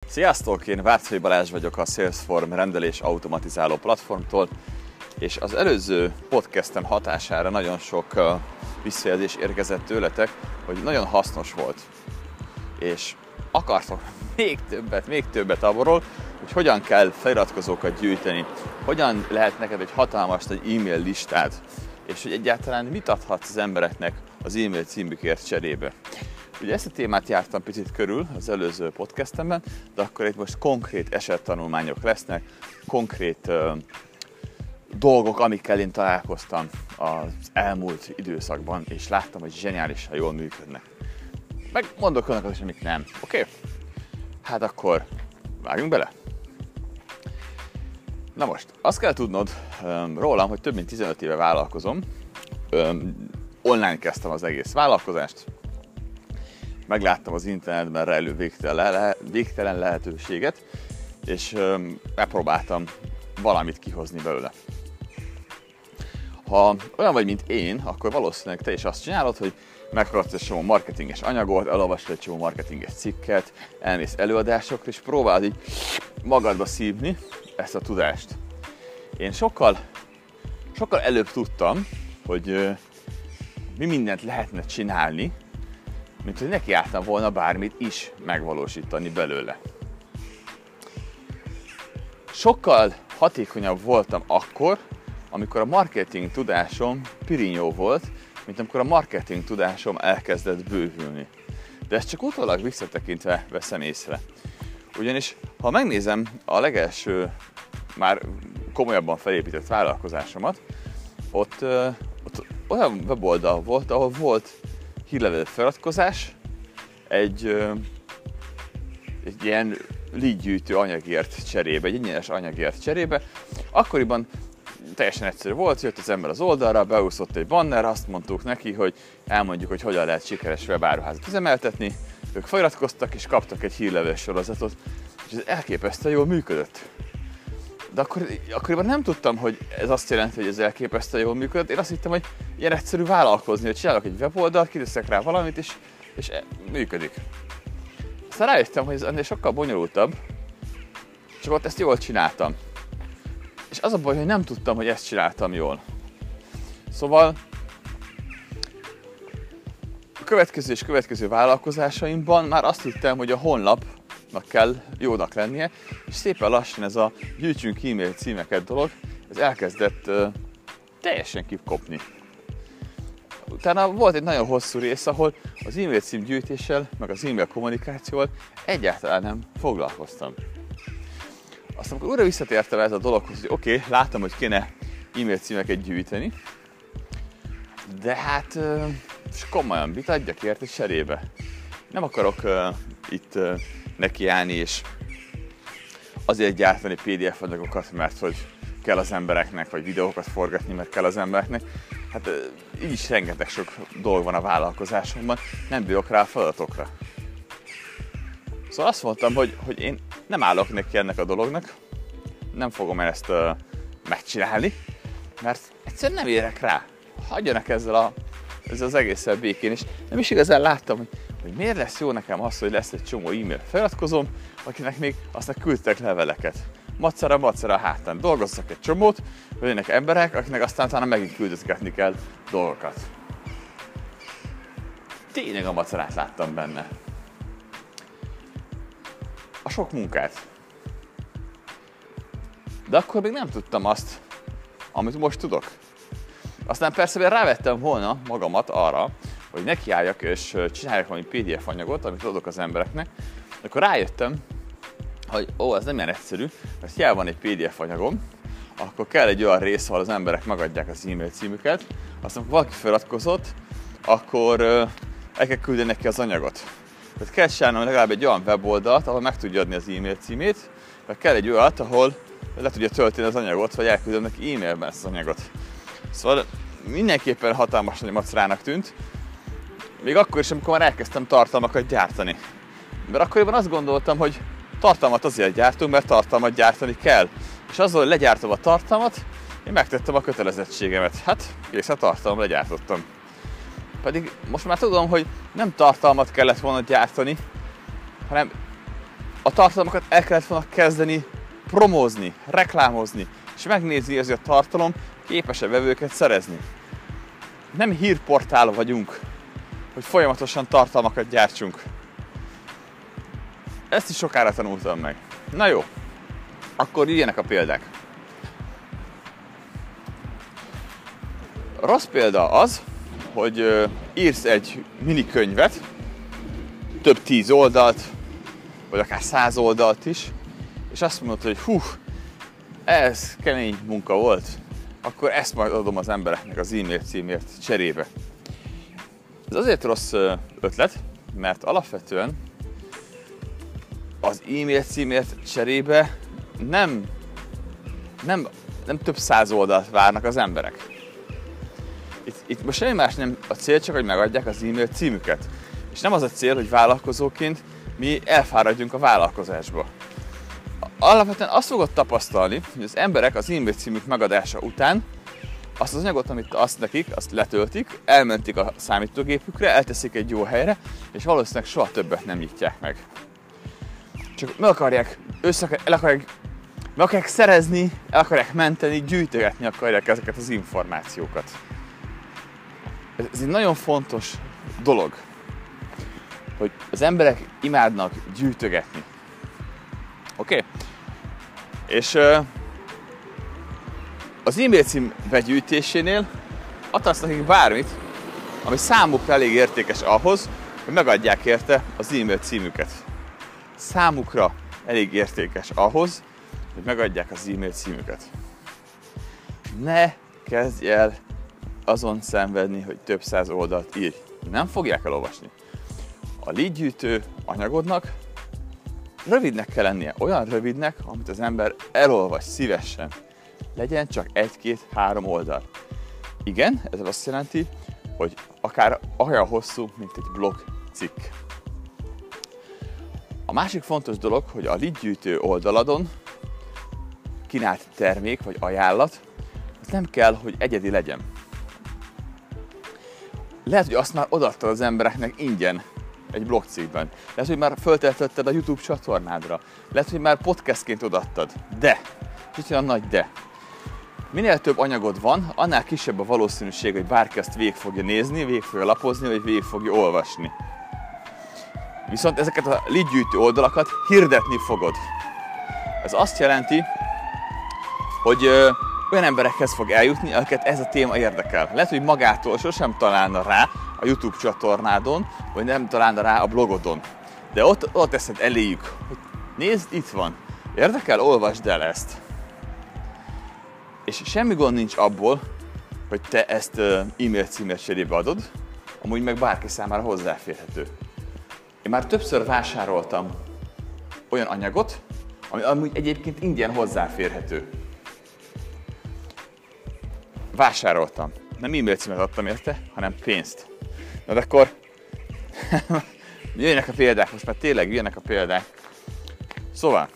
Sziasztok! Én Várcai Balázs vagyok a Salesforce rendelés automatizáló platformtól, és az előző podcastem hatására nagyon sok visszajelzés érkezett tőletek, hogy nagyon hasznos volt. És akartok még többet abból, hogy hogyan kell feliratkozókat gyűjteni, hogyan lehet neked egy hatalmas nagy e-mail listád, és hogy egyáltalán mit adhatsz az embereknek az e-mail címükért cserébe. Ugye ezt a témát jártam picit körül az előző podcastemben, de akkor itt most konkrét esettanulmányok lesznek, konkrét dolgok, amikkel én találkoztam az elmúlt időszakban, és láttam, hogy zseniálisan jól működnek. Meg mondok önnek is, amik nem. Oké? Hát akkor vágjunk bele. Na most, azt kell tudnod rólam, hogy több mint 15 éve vállalkozom. Online kezdtem az egész vállalkozást. Megláttam az internetben rejlő végtelen lehetőséget, és megpróbáltam valamit kihozni belőle. Ha olyan vagy, mint én, akkor valószínűleg te is azt csinálod, hogy meghallgatsz egy csomó marketinges anyagot, elolvasod egy csomó marketinges cikket, elmész előadásokra, és próbálod így magadba szívni ezt a tudást. Én sokkal előbb tudtam, hogy mi mindent lehetne csinálni, mint hogy nekiálltam volna bármit is megvalósítani belőle. Sokkal hatékonyabb voltam akkor, amikor a marketing tudásom pirinyó volt, mint amikor a marketing tudásom elkezdett bővülni. De ezt csak utólag visszatekintve veszem észre. Ugyanis, ha megnézem a legelső, már komolyabban felépített vállalkozásomat, ott olyan weboldal volt, ahol volt hírlevél feliratkozás, egy ilyen lead-gyűjtő anyagért cserébe, egy ingyenes anyagért cserébe. Akkoriban teljesen egyszerű volt, jött az ember az oldalra, beúszott egy banner, azt mondtuk neki, hogy elmondjuk, hogy hogyan lehet sikeres webáruházat üzemeltetni. Ők feliratkoztak és kaptak egy hírlevél sorozatot, és ez elképesztően jól működött. De akkoriban nem tudtam, hogy ez azt jelenti, hogy ez elképesztően jól működött. Én azt hittem, hogy ilyen egyszerű vállalkozni, hogy csinálok egy weboldalt, kiteszek rá valamit, és működik. Aztán rájöttem, hogy ez ennél sokkal bonyolultabb, csak ott ezt jól csináltam. És az a baj, hogy nem tudtam, hogy ezt csináltam jól. Szóval a következő vállalkozásaimban már azt hittem, hogy a honlapnak kell jónak lennie, és szépen lassan ez a gyűjtsünk e-mail címeket dolog, ez elkezdett teljesen kikopni. Utána volt egy nagyon hosszú rész, ahol az e-mail cím gyűjtéssel, meg az e-mail kommunikációval egyáltalán nem foglalkoztam. Aztán amikor újra visszatértem ez a dologhoz, hogy oké, láttam, hogy kéne e-mail címeket gyűjteni, de hát komolyan, mit adjak érte cserébe? Nem akarok itt nekiállni és azért gyártani PDF anyagokat, mert hogy kell az embereknek, vagy videókat forgatni, mert kell az embereknek. Hát így is rengeteg sok dolog van a vállalkozásomban, nem bírok rá a feladatokra. Szóval azt mondtam, hogy én nem állok neki ennek a dolognak, nem fogom ezt megcsinálni, mert egyszerűen nem érek rá. Hagyjanak ezzel az egésszel békén, és nem is igazán láttam, hogy miért lesz jó nekem az, hogy lesz egy csomó e-mail feliratkozom, akinek még aztán küldtek leveleket. Macera hátán dolgozzak egy csomót, hogy jönnek emberek, akiknek aztán utána megint küldözgetni kell dolgokat. Tényleg a macerát láttam benne. A sok munkát. De akkor még nem tudtam azt, amit most tudok. Aztán persze rávettem volna magamat arra, hogy nekiálljak és csináljak valami PDF anyagot, amit adok az embereknek. Akkor rájöttem, hogy ez nem ilyen egyszerű, mert hiába van egy PDF anyagom, akkor kell egy olyan rész, ahol az emberek megadják az e-mail címüket, aztán ha valaki feliratkozott, akkor el kell küldeni neki az anyagot. Tehát kell csinálnom legalább egy olyan weboldalt, ahol meg tudja adni az e-mail címét, vagy kell egy olyat, ahol le tudja tölteni az anyagot, vagy elküldöm neki e-mailben ezt az anyagot. Szóval mindenképpen hatalmas nagy macerának tűnt, még akkor is, amikor már elkezdtem tartalmakat gyártani. Mert akkoriban azt gondoltam, hogy tartalmat azért gyártunk, mert tartalmat gyártani kell. És azzal, hogy legyártom a tartalmat, én megtettem a kötelezettségemet. Hát, kész a tartalom, legyártottam. Pedig most már tudom, hogy nem tartalmat kellett volna gyártani, hanem A tartalmakat el kellett volna kezdeni promózni, reklámozni, és megnézni, hogy a tartalom képes-e vevőket szerezni. Nem hírportál vagyunk, hogy folyamatosan tartalmakat gyártsunk. Ezt is sokára tanultam meg. Na jó, akkor jöjjenek a példák. A rossz példa az, hogy írsz egy minikönyvet, több 10 oldalt, vagy akár 100 oldalt is, és azt mondod, hogy hú, ez kemény munka volt, akkor ezt majd adom az embereknek az e-mail címért cserébe. Ez azért rossz ötlet, mert alapvetően az e-mail címért cserébe nem több 100 oldalt várnak az emberek. Itt most semmi más nem a cél, csak hogy megadják az e-mail címüket. És nem az a cél, hogy vállalkozóként mi elfáradjunk a vállalkozásba. Alapvetően azt fogod tapasztalni, hogy az emberek az e-mail címük megadása után azt az anyagot, amit azt nekik, azt letöltik, elmentik a számítógépükre, elteszik egy jó helyre, és valószínűleg soha többet nem nyitják meg. Csak meg akarják szerezni, el akarják menteni, gyűjtögetni akarják ezeket az információkat. Ez egy nagyon fontos dolog, hogy az emberek imádnak gyűjtögetni. Oké? És az e-mail cím begyűjtésénél adhatsz nekik bármit, ami számukra elég értékes ahhoz, hogy megadják érte az e-mail címüket. Számukra elég értékes ahhoz, hogy megadják az e-mail címüket. Ne kezdj el azon szenvedni, hogy több 100 oldalt írj. Nem fogják elolvasni. A lead gyűjtő anyagodnak rövidnek kell lennie. Olyan rövidnek, amit az ember elolvas szívesen. Legyen csak 1-2-3 oldal. Igen, ez azt jelenti, hogy akár olyan hosszú, mint egy blog cikk. A másik fontos dolog, hogy a lead gyűjtő oldaladon kínált termék vagy ajánlat, az nem kell, hogy egyedi legyen. Lehet, hogy azt már odaadtad az embereknek ingyen egy blogcikkben. Lehet, hogy már föltöltötted a YouTube csatornádra. Lehet, hogy már podcastként odaadtad. De, és itt jön a nagy de. Minél több anyagod van, annál kisebb a valószínűség, hogy bárki azt végig fogja nézni, végig fogja lapozni, vagy végig fogja olvasni. Viszont ezeket a lead gyűjtő oldalakat hirdetni fogod. Ez azt jelenti, hogy olyan emberekhez fog eljutni, akiket ez a téma érdekel. Lehet, hogy magától sosem találna rá a YouTube csatornádon, vagy nem találna rá a blogodon. De ott teszed eléjük, hogy nézd, itt van, érdekel, olvasd el ezt. És semmi gond nincs abból, hogy te ezt e-mail címért cserébe adod, amúgy meg bárki számára hozzáférhető. Én már többször vásároltam olyan anyagot, ami amúgy egyébként ingyen hozzáférhető. Vásároltam. Nem e-mail címet adtam érte, hanem pénzt. Na de akkor jöjjenek a példák, most már tényleg jöjjenek a példák. Szóval,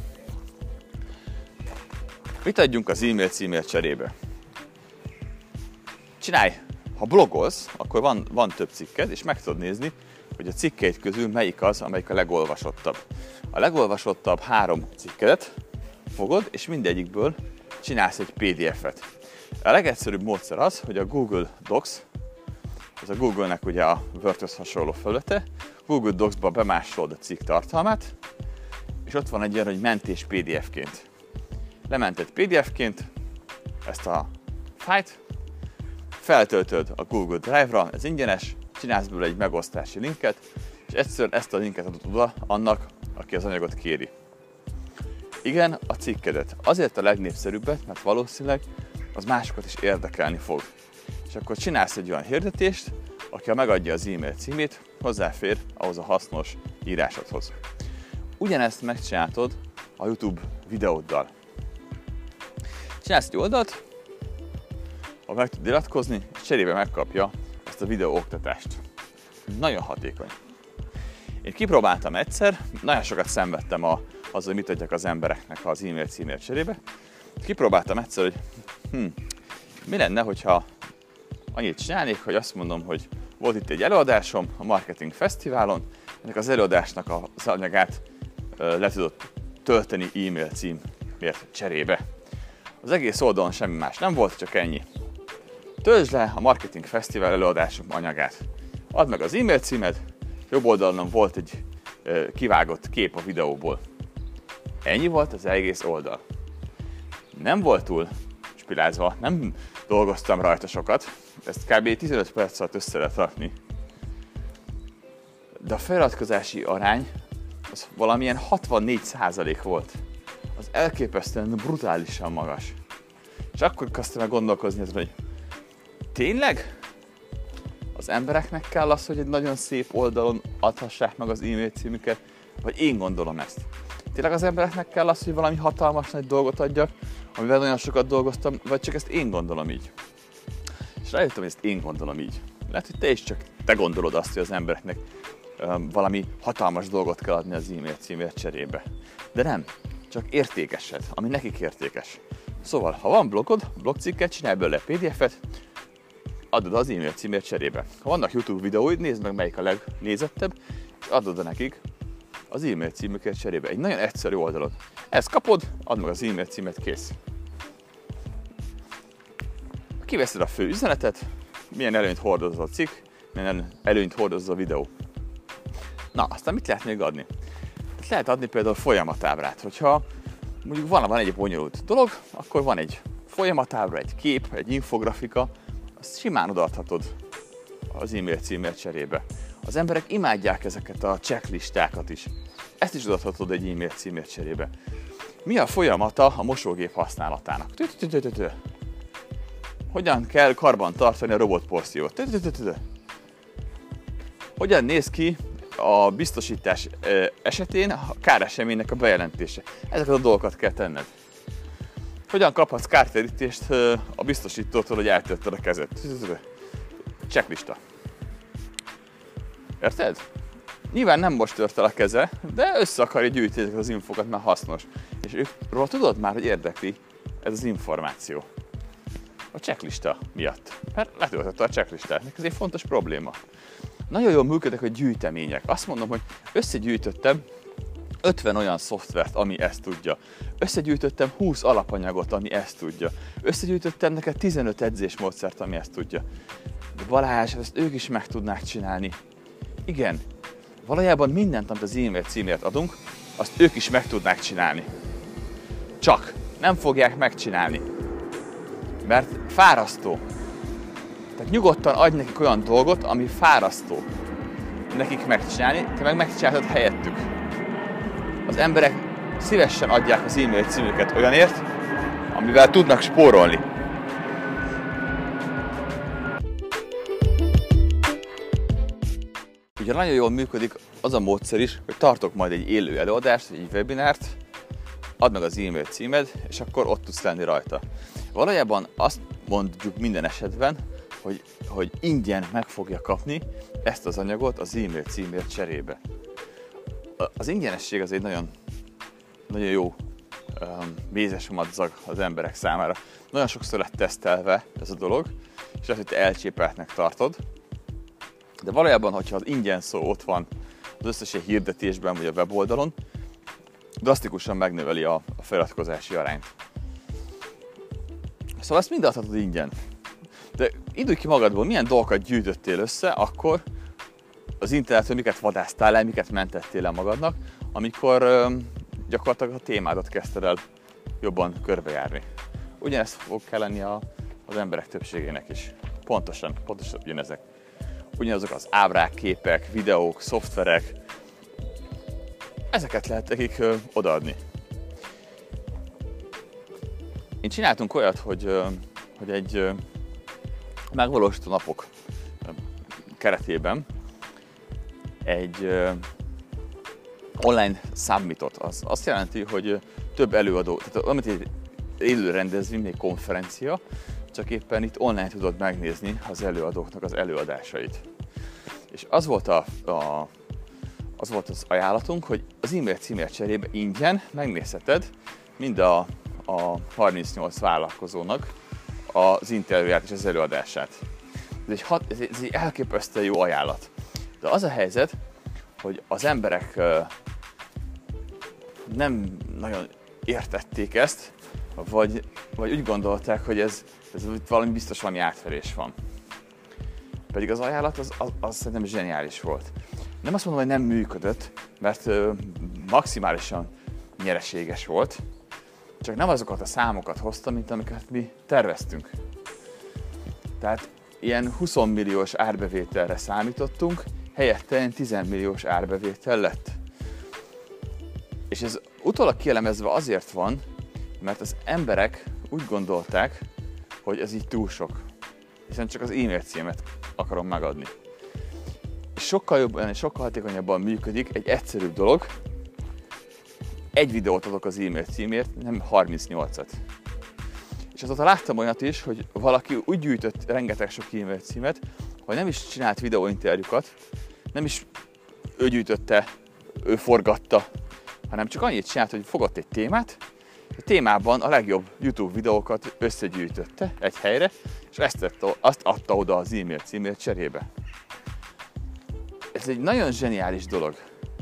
mit adjunk az e-mail címért cserébe? Csinálj! Ha blogolsz, akkor van több cikked, és meg tudod nézni, hogy a cikkeid közül melyik az, amelyik a legolvasottabb. A legolvasottabb 3 cikkedet fogod, és mindegyikből csinálsz egy PDF-et. A legegyszerűbb módszer az, hogy a Google Docs, ez a Google-nek ugye a Word-höz hasonló felülete, Google Docs-ba bemásolod a cikk tartalmát, és ott van egy ilyen, hogy mentés PDF-ként. Lemented PDF-ként ezt a fájlt, feltöltöd a Google Drive-ra, ez ingyenes, csinálsz belőle egy megosztási linket, és egyszerűen ezt a linket adod oda annak, aki az anyagot kéri. Igen, a cikkedet. Azért a legnépszerűbbet, mert valószínűleg az másokat is érdekelni fog. És akkor csinálsz egy olyan hirdetést, aki megadja az e-mail címét, hozzáfér ahhoz a hasznos írásodhoz. Ugyanezt megcsináltod a YouTube videóddal. Csinálsz egy oldalt, ahol meg tud iratkozni, és cserébe megkapja ezt a videó oktatást. Nagyon hatékony. Én kipróbáltam egyszer, nagyon sokat szenvedtem azzal, hogy mit adjak az embereknek az e-mail címért cserébe. Kipróbáltam egyszer, hogy mi lenne, hogyha annyit csinálnék, hogy azt mondom, hogy volt itt egy előadásom a Marketing Fesztiválon, ennek az előadásnak az anyagát le tudott tölteni e-mail címért cserébe. Az egész oldalon semmi más nem volt, csak ennyi. Töltsd le a Marketing Fesztivál előadásunk anyagát. Add meg az e-mail címed, jobb oldalon volt egy kivágott kép a videóból. Ennyi volt az egész oldal. Nem volt túl spilázva, nem dolgoztam rajta sokat, ezt kb. 15 perc alatt össze lehet rakni. De a feliratkozási arány az valamilyen 64% volt. Az elképesztően brutálisan magas. És akkor kezdtem el gondolkozni, hogy tényleg az embereknek kell az, hogy egy nagyon szép oldalon adhassák meg az e-mail címüket, vagy én gondolom ezt. Tényleg az embereknek kell az, hogy valami hatalmas nagy dolgot adjak, amivel nagyon sokat dolgoztam, vagy csak ezt én gondolom így. És rájöttem, hogy ezt én gondolom így. Lehet, hogy te is csak te gondolod azt, hogy az embereknek valami hatalmas dolgot kell adni az e-mail címért cserébe. De nem, csak értékeset, ami nekik értékes. Szóval, ha van blogod, blogcikket, csinálj belőle PDF-et, adod az e-mail címért cserébe. Ha vannak YouTube videóid, nézd meg, melyik a legnézettebb, és adod nekik az e-mail címüket cserébe. Egy nagyon egyszerű oldalon. Ezt kapod, add meg az e-mail címet, kész. Kiveszed a fő üzenetet, milyen előnyt hordoz a cikk, milyen előnyt hordoz a videó. Na, aztán mit lehet még adni? Lehet adni például folyamatábrát. Hogyha mondjuk van egy bonyolult dolog, akkor van egy folyamatábra, egy kép, egy infografika, azt simán odaadhatod az e-mail címért cserébe. Az emberek imádják ezeket a checklistákat is. Ezt is odaadhatod egy e-mail címért cserébe. Mi a folyamata a mosógép használatának? Hogyan kell karban tartani a robotporszívót? Hogyan néz ki a biztosítás esetén a káreseménynek a bejelentése? Ezeket a dolgokat kell tenned. Hogyan kaphatsz kártérítést a biztosítótól, hogy eltörted a kezed? Checklista. Érted? Nyilván nem most tört el a keze, de össze akarja gyűjteni ezeket az infokat, mert hasznos. És őkről tudod már, hogy érdekli ez az információ. A checklista miatt. Mert letöltötte a checklistát. Ez egy fontos probléma. Nagyon jól működnek a gyűjtemények. Azt mondom, hogy összegyűjtöttem 50 olyan szoftvert, ami ezt tudja. Összegyűjtöttem 20 alapanyagot, ami ezt tudja. Összegyűjtöttem neked 15 edzésmódszert, ami ezt tudja. De Balázs, ezt ők is meg tudnák csinálni. Igen, valójában mindent, amit az e-mail címért adunk, azt ők is meg tudnák csinálni. Csak nem fogják megcsinálni. Mert fárasztó. Tehát nyugodtan adj nekik olyan dolgot, ami fárasztó nekik megcsinálni, te meg megcsináltad helyettük. Az emberek szívesen adják az e-mail címüket olyanért, amivel tudnak spórolni. Ugye nagyon jól működik az a módszer is, hogy tartok majd egy élő előadást, egy webinárt, add meg az e-mail címed, és akkor ott tudsz lenni rajta. Valójában azt mondjuk minden esetben, hogy ingyen meg fogja kapni ezt az anyagot az e-mail címért cserébe. Az ingyenesség az egy nagyon, nagyon jó mézes madzag az emberek számára. Nagyon sokszor lett tesztelve ez a dolog, és lehet, hogy te elcsépeltnek tartod. De valójában, hogyha az ingyen szó ott van az összes hirdetésben vagy a weboldalon, drasztikusan megnöveli a feliratkozási arányt. Szóval ezt mind adhatod ingyen. De indulj ki magadból, milyen dolgokat gyűjtöttél össze, akkor az interneten miket vadásztál el, miket mentettél el magadnak, amikor gyakorlatilag a témádat kezdted el jobban körbejárni. Ugyanezt fog kell lenni az emberek többségének is. Pontosan ugyanezek. Ugyanazok az ábrák, képek, videók, szoftverek. Ezeket lehet nekik odaadni. Én csináltunk olyat, hogy egy megvalósító napok keretében egy online summitot. Az azt jelenti, hogy több előadó, tehát amit egy élő rendezvény, egy konferencia, csak éppen itt online tudod megnézni az előadóknak az előadásait. És az volt az ajánlatunk, hogy az e-mail címért cserébe ingyen megnézheted mind a 38 vállalkozónak az interjúját és az előadását. Ez egy elképesztően jó ajánlat. De az a helyzet, hogy az emberek nem nagyon értették ezt, vagy úgy gondolták, hogy ez biztos valami átverés van. Pedig az ajánlat az szerintem zseniális volt. Nem azt mondom, hogy nem működött, mert maximálisan nyereséges volt, csak nem azokat a számokat hozta, mint amiket mi terveztünk. Tehát ilyen 20 milliós árbevételre számítottunk, helyette 10 milliós árbevétel lett. És ez utólag kielemezve azért van, mert az emberek úgy gondolták, hogy ez így túl sok. Hiszen csak az e-mail címet akarom megadni. És sokkal jobban és sokkal hatékonyabban működik egy egyszerűbb dolog. Egy videót adok az e-mail címért, nem 38-at. És azóta láttam olyat is, hogy valaki úgy gyűjtött rengeteg sok e-mail címet, hogy nem is csinált videóinterjúkat, nem is ő gyűjtötte, ő forgatta, hanem csak annyit csinált, hogy fogott egy témát, a témában a legjobb YouTube videókat összegyűjtötte egy helyre, és azt adta oda az e-mail címért cserébe. Ez egy nagyon zseniális dolog.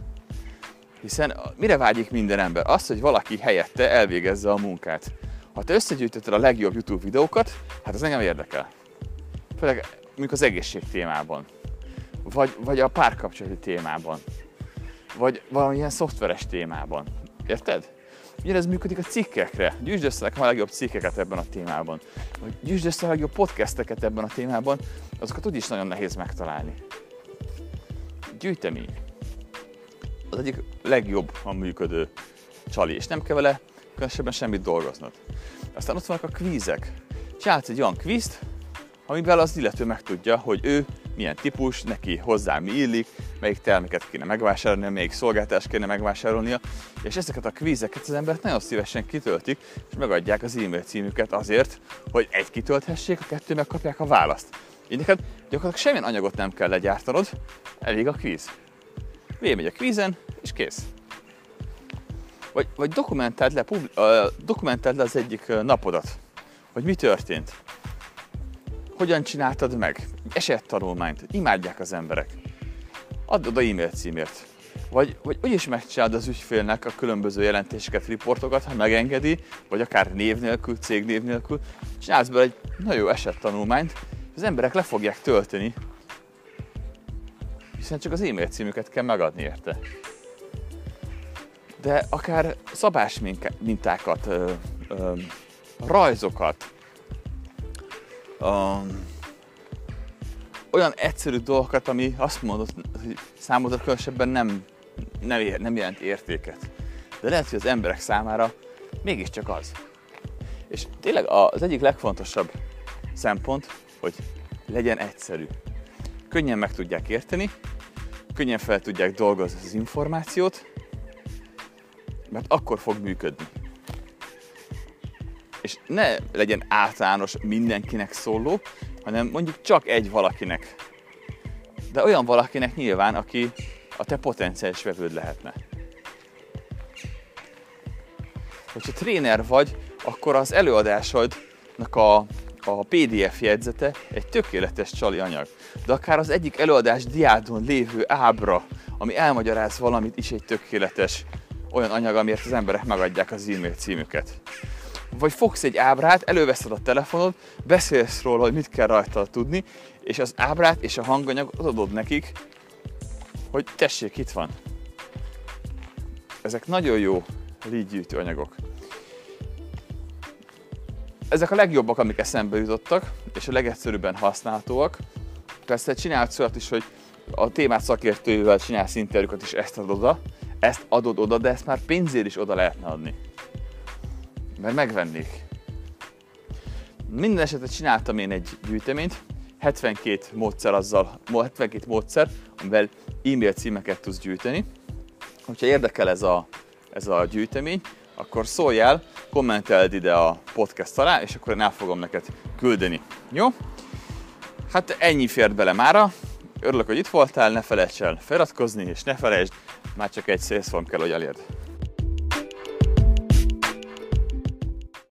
Hiszen mire vágyik minden ember? Az, hogy valaki helyette elvégezze a munkát. Ha te összegyűjtötted a legjobb YouTube videókat, hát az engem érdekel. Főleg mondjuk az egészség témában. Vagy a párkapcsolati témában. Vagy valamilyen szoftveres témában. Érted? Ugyanez működik a cikkekre. Gyűjtsd össze nekem a legjobb cikkeket ebben a témában. Vagy gyűjtsd össze a legjobb podcasteket ebben a témában. Azokat úgyis nagyon nehéz megtalálni. Gyűjtemény. Az egyik legjobban működő csali, és nem kell vele különösebben semmit dolgoznod. Aztán ott vannak a kvízek. Csinálsz egy olyan kvízt, amivel az illető megtudja, hogy ő milyen típus, neki hozzá mi illik, melyik terméket kéne megvásárolnia, melyik szolgáltást kéne megvásárolnia, és ezeket a kvízeket az emberek nagyon szívesen kitöltik, és megadják az e-mail címüket azért, hogy egy kitölthessék, a kettő megkapják a választ. Így neked gyakorlatilag semmilyen anyagot nem kell legyártanod, elég a kvíz. Végigmegy a kvízen, és kész. Vagy dokumentáld le az egyik napodat, hogy mi történt. Hogyan csináltad meg? Esettanulmányt. Imádják az emberek. Add oda e-mail címért. Vagy úgyis megcsinálod az ügyfélnek a különböző jelentéseket, riportokat, ha megengedi, vagy akár név nélkül, cégnév nélkül. Csinálsz belőle egy nagyon jó esettanulmányt, az emberek le fogják tölteni, hiszen csak az e-mail címüket kell megadni érte. De akár szabásmintákat, rajzokat, olyan egyszerű dolgokat, ami azt mondod, hogy számodra különösebben nem jelent értéket. De lehet, hogy az emberek számára mégiscsak az. És tényleg az egyik legfontosabb szempont, hogy legyen egyszerű. Könnyen meg tudják érteni, könnyen fel tudják dolgozni az információt, mert akkor fog működni. És ne legyen általános mindenkinek szóló, hanem mondjuk csak egy valakinek. De olyan valakinek nyilván, aki a te potenciális vevőd lehetne. Hogyha tréner vagy, akkor az előadásodnak a PDF jegyzete egy tökéletes csali anyag. De akár az egyik előadás diádon lévő ábra, ami elmagyaráz valamit, is egy tökéletes olyan anyag, amiért az emberek megadják az e-mail címüket. Vagy fogsz egy ábrát, előveszed a telefonod, beszélsz róla, hogy mit kell rajta tudni, és az ábrát és a hanganyagot adod nekik, hogy tessék, itt van. Ezek nagyon jó lead-gyűjtő anyagok. Ezek a legjobbak, amik eszembe jutottak, és a legegyszerűbben használhatóak. Persze csinálsz olyat is, hogy a témát szakértőjével csinálsz interjúkat, és ezt adod oda, de ezt már pénzért is oda lehetne adni. Mert megvennék. Minden esetre csináltam én egy gyűjteményt, 72 módszer, amivel e-mail címeket tudsz gyűjteni. Hogyha érdekel ez a gyűjtemény, akkor szóljál, kommenteld ide a podcast alá, és akkor én el fogom neked küldeni. Jó? Hát ennyi fért bele mára. Örülök, hogy itt voltál, ne felejts el feliratkozni, és ne felejtsd, már csak egy salesform kell, hogy elérd.